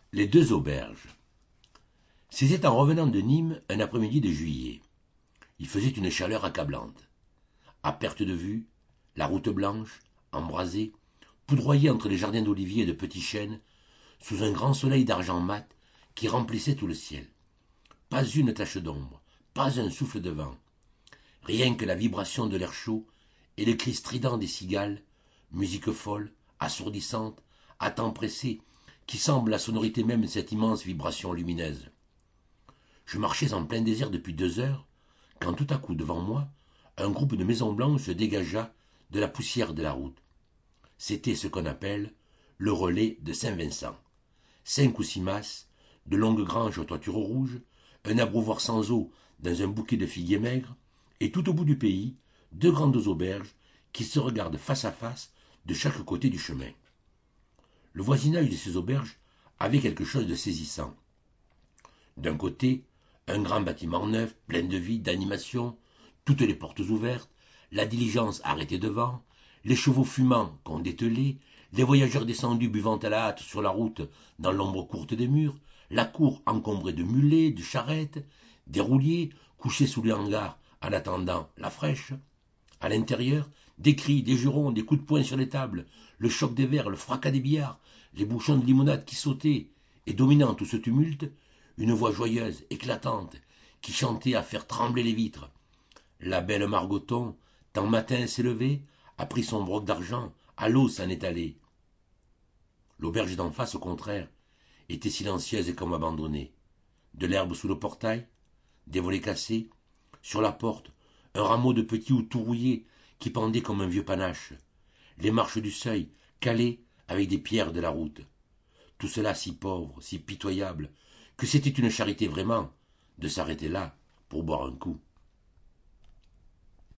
Les deux auberges. C'était en revenant de Nîmes un après-midi de juillet. Il faisait une chaleur accablante. À perte de vue, la route blanche, embrasée, poudroyée entre les jardins d'oliviers et de petits chênes, sous un grand soleil d'argent mat qui remplissait tout le ciel. Pas une tache d'ombre, pas un souffle de vent. Rien que la vibration de l'air chaud et les cris stridents des cigales, musique folle, assourdissante, à temps pressé, qui semble la sonorité même de cette immense vibration lumineuse. Je marchais en plein désert depuis 2 heures, quand tout à coup devant moi, un groupe de maisons blanches se dégagea de la poussière de la route. C'était ce qu'on appelle le relais de Saint-Vincent. 5 ou 6 masses, de longues granges aux toitures rouges, un abreuvoir sans eau dans un bouquet de figuiers maigres, et tout au bout du pays, 2 grandes auberges qui se regardent face à face de chaque côté du chemin. Le voisinage de ces auberges avait quelque chose de saisissant. D'un côté, un grand bâtiment neuf, plein de vie, d'animation, toutes les portes ouvertes, la diligence arrêtée devant, les chevaux fumants qu'on dételait, les voyageurs descendus buvant à la hâte sur la route dans l'ombre courte des murs, la cour encombrée de mulets, de charrettes, des rouliers couchés sous les hangars en attendant la fraîche. À l'intérieur, des cris, des jurons, des coups de poing sur les tables, le choc des verres, le fracas des billards, les bouchons de limonade qui sautaient, et dominant tout ce tumulte, une voix joyeuse, éclatante, qui chantait à faire trembler les vitres. La belle Margoton, tant matin s'élevait, a pris son broc d'argent, à l'eau s'en est allée. L'auberge d'en face, au contraire, était silencieuse et comme abandonnée. De l'herbe sous le portail, des volets cassés, sur la porte, un rameau de petit ou tout rouillé qui pendait comme un vieux panache, les marches du seuil calées avec des pierres de la route. Tout cela si pauvre, si pitoyable, que c'était une charité vraiment de s'arrêter là pour boire un coup.